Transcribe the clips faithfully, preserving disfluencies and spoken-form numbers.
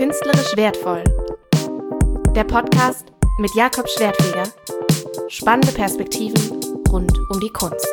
Künstlerisch wertvoll. Der Podcast mit Jakob Schwertfeger. Spannende Perspektiven rund um die Kunst.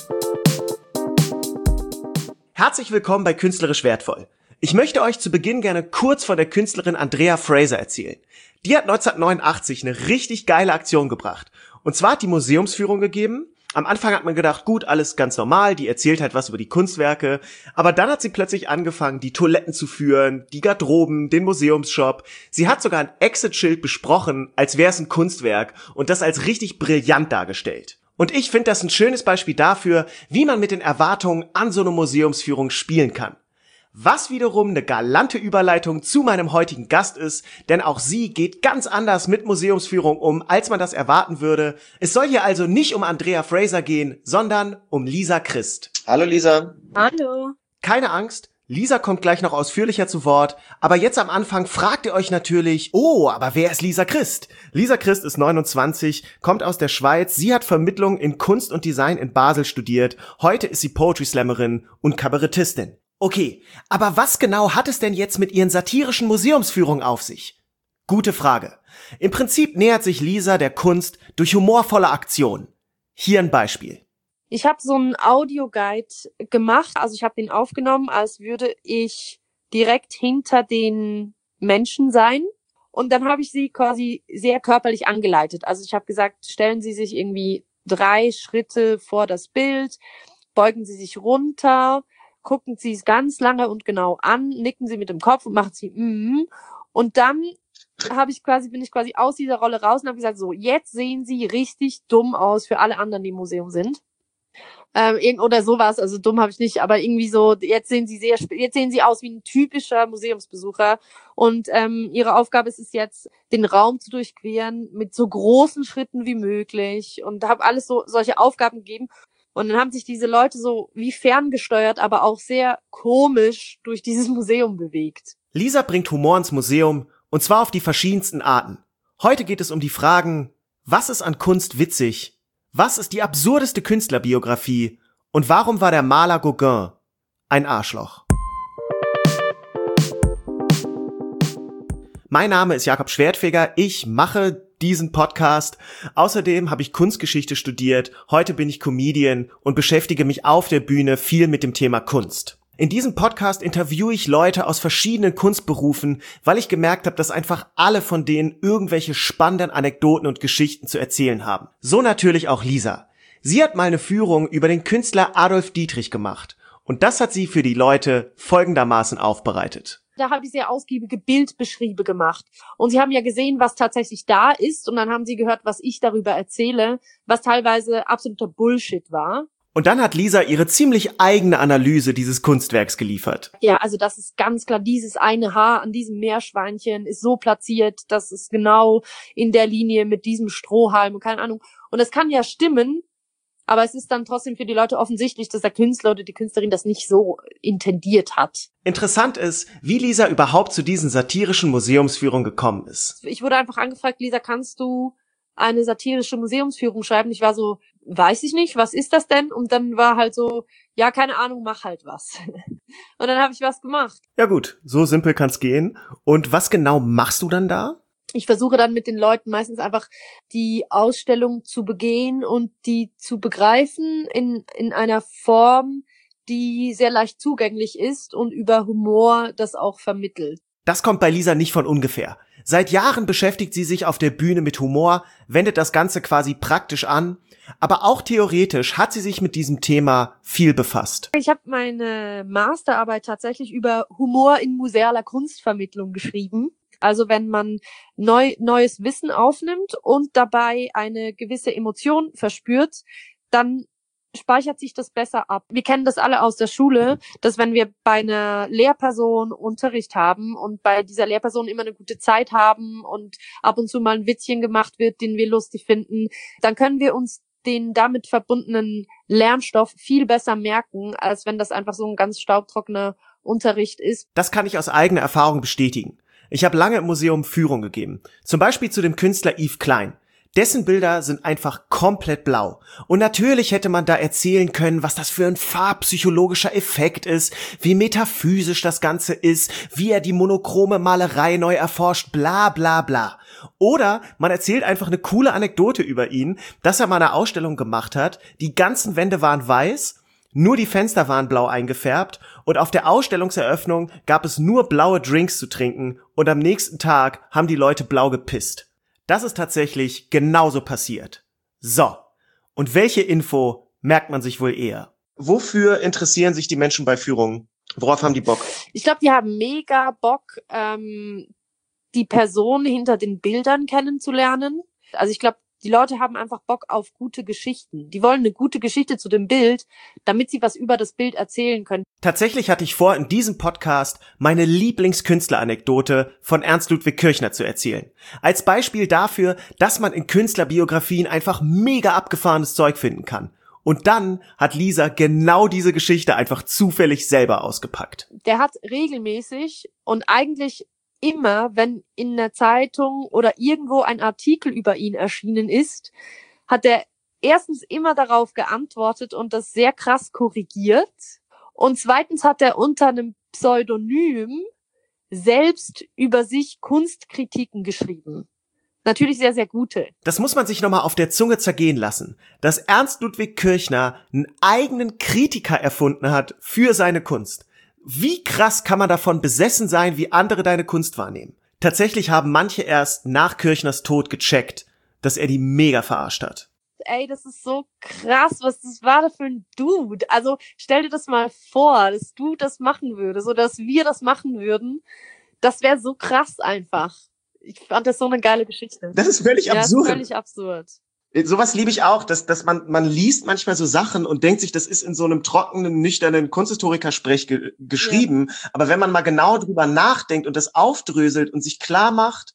Herzlich willkommen bei Künstlerisch wertvoll. Ich möchte euch zu Beginn gerne kurz von der Künstlerin Andrea Fraser erzählen. Die hat neunzehnhundertneunundachtzig eine richtig geile Aktion gebracht. Und zwar hat die Museumsführung gegeben. Am Anfang hat man gedacht, gut, alles ganz normal, die erzählt halt was über die Kunstwerke. Aber dann hat sie plötzlich angefangen, die Toiletten zu führen, die Garderoben, den Museumsshop. Sie hat sogar ein Exit-Schild besprochen, als wäre es ein Kunstwerk und das als richtig brillant dargestellt. Und ich finde das ein schönes Beispiel dafür, wie man mit den Erwartungen an so eine Museumsführung spielen kann. Was wiederum eine galante Überleitung zu meinem heutigen Gast ist, denn auch sie geht ganz anders mit Museumsführung um, als man das erwarten würde. Es soll hier also nicht um Andrea Fraser gehen, sondern um Lisa Christ. Hallo Lisa. Hallo. Keine Angst, Lisa kommt gleich noch ausführlicher zu Wort, aber jetzt am Anfang fragt ihr euch natürlich, oh, aber wer ist Lisa Christ? Lisa Christ ist neunundzwanzig, kommt aus der Schweiz, sie hat Vermittlung in Kunst und Design in Basel studiert, heute ist sie Poetry Slammerin und Kabarettistin. Okay, aber was genau hat es denn jetzt mit ihren satirischen Museumsführungen auf sich? Gute Frage. Im Prinzip nähert sich Lisa der Kunst durch humorvolle Aktionen. Hier ein Beispiel. Ich habe so einen Audioguide gemacht, also ich habe den aufgenommen, als würde ich direkt hinter den Menschen sein. Und dann habe ich sie quasi sehr körperlich angeleitet. Also ich habe gesagt, stellen Sie sich irgendwie drei Schritte vor das Bild, beugen Sie sich runter, gucken Sie es ganz lange und genau an, nicken Sie mit dem Kopf und machen Sie mm. Und dann habe ich quasi bin ich quasi aus dieser Rolle raus und habe gesagt, so, jetzt sehen Sie richtig dumm aus für alle anderen, die im Museum sind. Ähm, oder sowas, also dumm habe ich nicht, aber irgendwie so, jetzt sehen Sie sehr, jetzt sehen Sie aus wie ein typischer Museumsbesucher und ähm, Ihre Aufgabe ist es jetzt, den Raum zu durchqueren mit so großen Schritten wie möglich und habe alles so solche Aufgaben gegeben. Und dann haben sich diese Leute so wie ferngesteuert, aber auch sehr komisch durch dieses Museum bewegt. Lisa bringt Humor ins Museum, und zwar auf die verschiedensten Arten. Heute geht es um die Fragen, was ist an Kunst witzig? Was ist die absurdeste Künstlerbiografie? Und warum war der Maler Gauguin ein Arschloch? Mein Name ist Jakob Schwertfeger, ich mache diesen Podcast. Außerdem habe ich Kunstgeschichte studiert, heute bin ich Comedian und beschäftige mich auf der Bühne viel mit dem Thema Kunst. In diesem Podcast interviewe ich Leute aus verschiedenen Kunstberufen, weil ich gemerkt habe, dass einfach alle von denen irgendwelche spannenden Anekdoten und Geschichten zu erzählen haben. So natürlich auch Lisa. Sie hat mal eine Führung über den Künstler Adolf Dietrich gemacht und das hat sie für die Leute folgendermaßen aufbereitet. Da habe ich sehr ausgiebige Bildbeschriebe gemacht. Und sie haben ja gesehen, was tatsächlich da ist. Und dann haben sie gehört, was ich darüber erzähle, was teilweise absoluter Bullshit war. Und dann hat Lisa ihre ziemlich eigene Analyse dieses Kunstwerks geliefert. Ja, also das ist ganz klar, dieses eine Haar an diesem Meerschweinchen ist so platziert, das ist genau in der Linie mit diesem Strohhalm, keine Ahnung. Und es kann ja stimmen, aber es ist dann trotzdem für die Leute offensichtlich, dass der Künstler oder die Künstlerin das nicht so intendiert hat. Interessant ist, wie Lisa überhaupt zu diesen satirischen Museumsführungen gekommen ist. Ich wurde einfach angefragt, Lisa, kannst du eine satirische Museumsführung schreiben? Ich war so, weiß ich nicht, was ist das denn? Und dann war halt so, ja, keine Ahnung, mach halt was. Und dann habe ich was gemacht. Ja gut, so simpel kann's gehen. Und was genau machst du dann da? Ich versuche dann mit den Leuten meistens einfach die Ausstellung zu begehen und die zu begreifen in in einer Form, die sehr leicht zugänglich ist und über Humor das auch vermittelt. Das kommt bei Lisa nicht von ungefähr. Seit Jahren beschäftigt sie sich auf der Bühne mit Humor, wendet das Ganze quasi praktisch an, aber auch theoretisch hat sie sich mit diesem Thema viel befasst. Ich habe meine Masterarbeit tatsächlich über Humor in musealer Kunstvermittlung geschrieben. Also wenn man neu, neues Wissen aufnimmt und dabei eine gewisse Emotion verspürt, dann speichert sich das besser ab. Wir kennen das alle aus der Schule, dass wenn wir bei einer Lehrperson Unterricht haben und bei dieser Lehrperson immer eine gute Zeit haben und ab und zu mal ein Witzchen gemacht wird, den wir lustig finden, dann können wir uns den damit verbundenen Lernstoff viel besser merken, als wenn das einfach so ein ganz staubtrockener Unterricht ist. Das kann ich aus eigener Erfahrung bestätigen. Ich habe lange im Museum Führung gegeben. Zum Beispiel zu dem Künstler Yves Klein. Dessen Bilder sind einfach komplett blau. Und natürlich hätte man da erzählen können, was das für ein farbpsychologischer Effekt ist, wie metaphysisch das Ganze ist, wie er die monochrome Malerei neu erforscht, bla bla bla. Oder man erzählt einfach eine coole Anekdote über ihn, dass er mal eine Ausstellung gemacht hat, die ganzen Wände waren weiß, nur die Fenster waren blau eingefärbt und auf der Ausstellungseröffnung gab es nur blaue Drinks zu trinken und am nächsten Tag haben die Leute blau gepisst. Das ist tatsächlich genauso passiert. So, und welche Info merkt man sich wohl eher? Wofür interessieren sich die Menschen bei Führungen? Worauf haben die Bock? Ich glaube, die haben mega Bock, ähm, die Person hinter den Bildern kennenzulernen. Also ich glaube, die Leute haben einfach Bock auf gute Geschichten. Die wollen eine gute Geschichte zu dem Bild, damit sie was über das Bild erzählen können. Tatsächlich hatte ich vor, in diesem Podcast meine Lieblingskünstler-Anekdote von Ernst Ludwig Kirchner zu erzählen. Als Beispiel dafür, dass man in Künstlerbiografien einfach mega abgefahrenes Zeug finden kann. Und dann hat Lisa genau diese Geschichte einfach zufällig selber ausgepackt. Der hat regelmäßig und eigentlich immer, wenn in der Zeitung oder irgendwo ein Artikel über ihn erschienen ist, hat er erstens immer darauf geantwortet und das sehr krass korrigiert. Und zweitens hat er unter einem Pseudonym selbst über sich Kunstkritiken geschrieben. Natürlich sehr, sehr gute. Das muss man sich nochmal auf der Zunge zergehen lassen, dass Ernst Ludwig Kirchner einen eigenen Kritiker erfunden hat für seine Kunst. Wie krass kann man davon besessen sein, wie andere deine Kunst wahrnehmen? Tatsächlich haben manche erst nach Kirchners Tod gecheckt, dass er die mega verarscht hat. Ey, das ist so krass, was das war da für ein Dude. Also stell dir das mal vor, dass du das machen würdest oder dass wir das machen würden. Das wäre so krass einfach. Ich fand das so eine geile Geschichte. Das ist völlig ja, absurd. Das ist völlig absurd. Sowas liebe ich auch, dass, dass man, man liest manchmal so Sachen und denkt sich, das ist in so einem trockenen, nüchternen Kunsthistoriker-Sprech ge- geschrieben. Ja. Aber wenn man mal genau drüber nachdenkt und das aufdröselt und sich klar macht,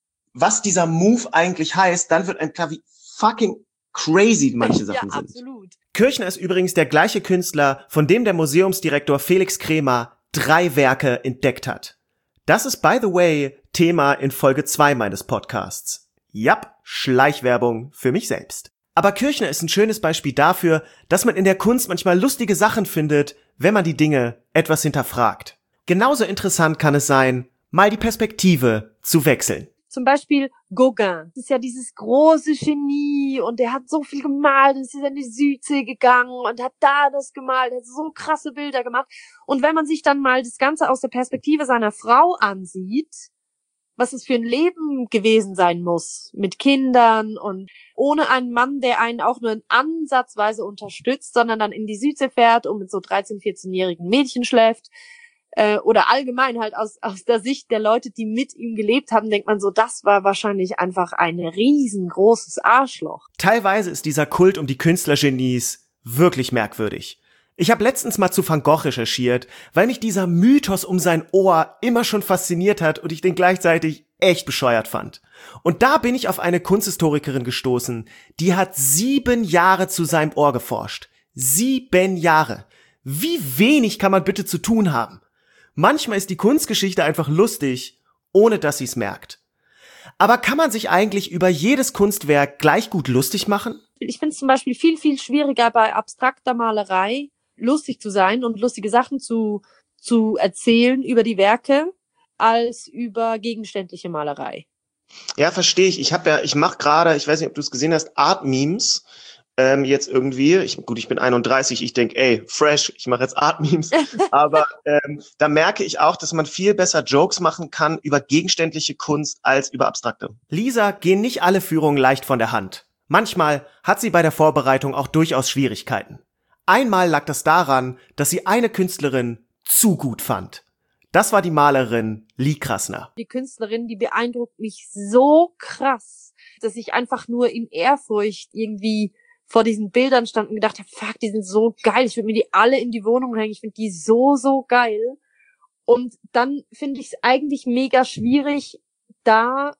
was dieser Move eigentlich heißt, dann wird einem klar, wie fucking crazy manche Sachen ja, sind. Absolut. Kirchner ist übrigens der gleiche Künstler, von dem der Museumsdirektor Felix Kremer drei Werke entdeckt hat. Das ist, by the way, Thema in Folge zwei meines Podcasts. Jap, Schleichwerbung für mich selbst. Aber Kirchner ist ein schönes Beispiel dafür, dass man in der Kunst manchmal lustige Sachen findet, wenn man die Dinge etwas hinterfragt. Genauso interessant kann es sein, mal die Perspektive zu wechseln. Zum Beispiel Gauguin. Das ist ja dieses große Genie und der hat so viel gemalt und ist in die Südsee gegangen und hat da das gemalt, hat so krasse Bilder gemacht. Und wenn man sich dann mal das Ganze aus der Perspektive seiner Frau ansieht, was es für ein Leben gewesen sein muss, mit Kindern und ohne einen Mann, der einen auch nur ansatzweise unterstützt, sondern dann in die Südsee fährt und mit so dreizehn-, vierzehnjährigen Mädchen schläft, äh, oder allgemein halt aus, aus der Sicht der Leute, die mit ihm gelebt haben, denkt man so, das war wahrscheinlich einfach ein riesengroßes Arschloch. Teilweise ist dieser Kult um die Künstlergenies wirklich merkwürdig. Ich habe letztens mal zu Van Gogh recherchiert, weil mich dieser Mythos um sein Ohr immer schon fasziniert hat und ich den gleichzeitig echt bescheuert fand. Und da bin ich auf eine Kunsthistorikerin gestoßen, die hat sieben Jahre zu seinem Ohr geforscht. Sieben Jahre. Wie wenig kann man bitte zu tun haben? Manchmal ist die Kunstgeschichte einfach lustig, ohne dass sie es merkt. Aber kann man sich eigentlich über jedes Kunstwerk gleich gut lustig machen? Ich finde es zum Beispiel viel, viel schwieriger bei abstrakter Malerei, lustig zu sein und lustige Sachen zu zu erzählen über die Werke, als über gegenständliche Malerei. Ja, verstehe ich. Ich habe ja, ich mache gerade, ich weiß nicht, ob du es gesehen hast, Art-Memes. Ähm, jetzt irgendwie, ich, gut, ich bin einunddreißig, ich denk, ey, fresh, ich mache jetzt Art-Memes. Aber ähm, da merke ich auch, dass man viel besser Jokes machen kann über gegenständliche Kunst als über abstrakte. Lisa gehen nicht alle Führungen leicht von der Hand. Manchmal hat sie bei der Vorbereitung auch durchaus Schwierigkeiten. Einmal lag das daran, dass sie eine Künstlerin zu gut fand. Das war die Malerin Lee Krasner. Die Künstlerin, die beeindruckt mich so krass, dass ich einfach nur in Ehrfurcht irgendwie vor diesen Bildern stand und gedacht habe, fuck, die sind so geil, ich würde mir die alle in die Wohnung hängen, ich finde die so, so geil. Und dann finde ich es eigentlich mega schwierig, da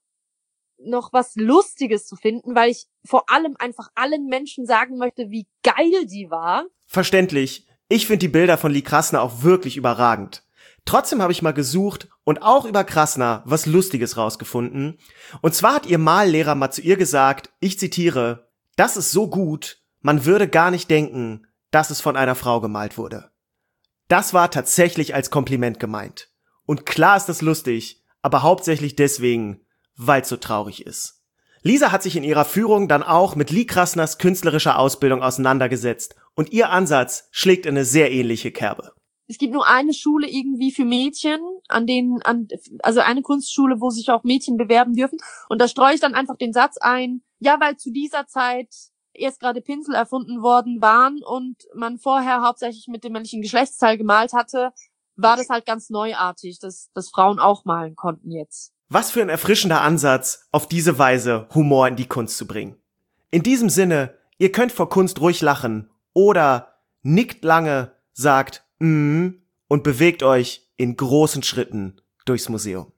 noch was Lustiges zu finden, weil ich vor allem einfach allen Menschen sagen möchte, wie geil die war. Verständlich. Ich finde die Bilder von Lee Krasner auch wirklich überragend. Trotzdem habe ich mal gesucht und auch über Krasner was Lustiges rausgefunden. Und zwar hat ihr Mallehrer mal zu ihr gesagt, ich zitiere, das ist so gut, man würde gar nicht denken, dass es von einer Frau gemalt wurde. Das war tatsächlich als Kompliment gemeint. Und klar ist das lustig, aber hauptsächlich deswegen, weil es so traurig ist. Lisa hat sich in ihrer Führung dann auch mit Lee Krasners künstlerischer Ausbildung auseinandergesetzt und ihr Ansatz schlägt in eine sehr ähnliche Kerbe. Es gibt nur eine Schule irgendwie für Mädchen, an denen, an, also eine Kunstschule, wo sich auch Mädchen bewerben dürfen. Und da streue ich dann einfach den Satz ein, ja, weil zu dieser Zeit erst gerade Pinsel erfunden worden waren und man vorher hauptsächlich mit dem männlichen Geschlechtsteil gemalt hatte, war das halt ganz neuartig, dass, dass Frauen auch malen konnten jetzt. Was für ein erfrischender Ansatz, auf diese Weise Humor in die Kunst zu bringen. In diesem Sinne, ihr könnt vor Kunst ruhig lachen oder nickt lange, sagt mm und bewegt euch in großen Schritten durchs Museum.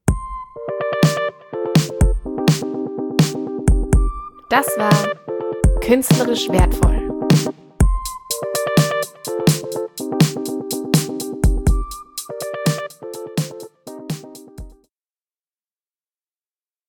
Das war Künstlerisch wertvoll.